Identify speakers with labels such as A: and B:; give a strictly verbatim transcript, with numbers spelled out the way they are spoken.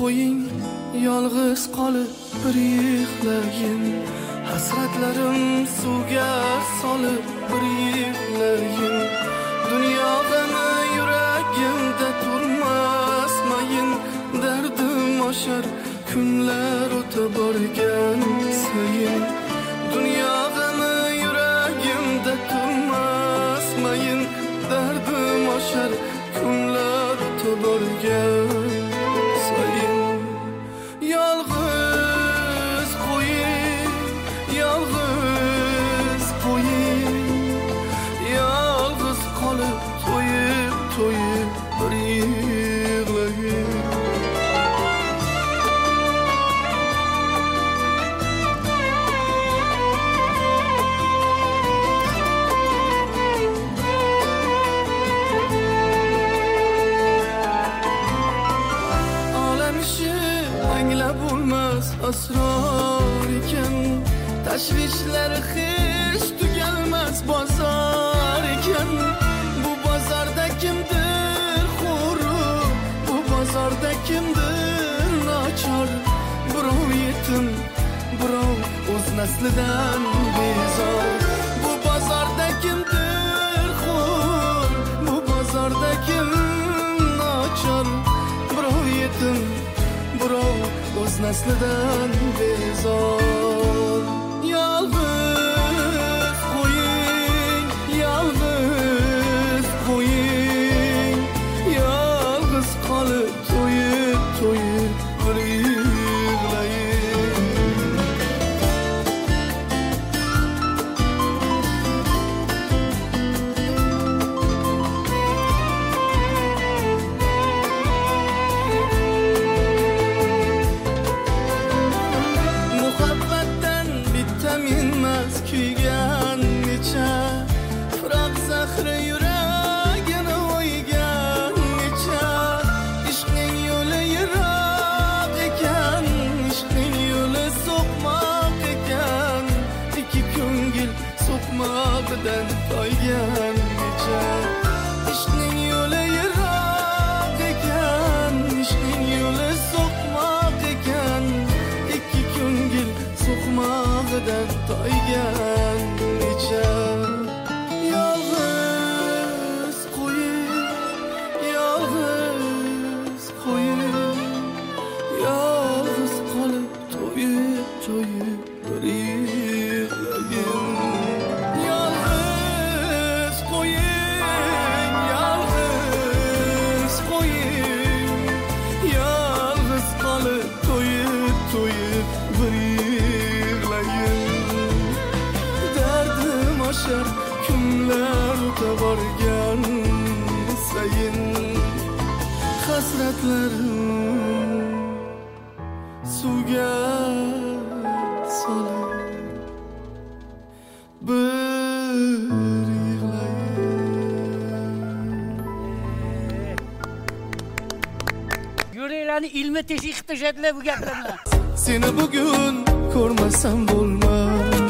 A: qo'ying, yolg'iz qolib bir yig'layin. Hasratlarim suvga solib bir yig'layin. Dunyo g'ami yuragimda turmasmayin. Dardim oshar kunlar o'ta borgan sayin. Dunyo g'ami yuragimda turmasmayin. Dardim oshar kunlar o'ta borgan sayin. Yolg'iz qo'ying, yolg'iz qo'ying, yolg'iz qolib to'yib to'yib bir yig'layin. Asrar ekan, tashvishlari hech tugalmas bozor ekan. Bu bozorda kimdir xuru, bu bozorda kimdir nochor. Birov yetim, birov o'z naslidan bezor. Bu bozorda kimdir xur, bu bozorda kim nochor. Birov yetim, birov o'z naslidan bezor. Yolg'iz qo'ying, yolg'iz qo'ying, yolg'iz qolib to'yib to'yib bir yig'layin. So'qmoqdan toygangacha ishning yo'li yiroq ekan, ishning yo'li so'qmoq ekan. Ikki ko'ngil so'qmoqdan toygangacha. Yolg'iz qo'ying, yolg'iz qo'ying, yolg'iz qolib to'yib to'yib bir yig'layin. Kunlar o'ta borgan sayin. Hasratlarim suvga solib bir yig'layin.
B: Yuringlarni ilmi teshik qilib tashadilar bu gaplarni.
A: Seni bugun ko'rmasam bo'lmas.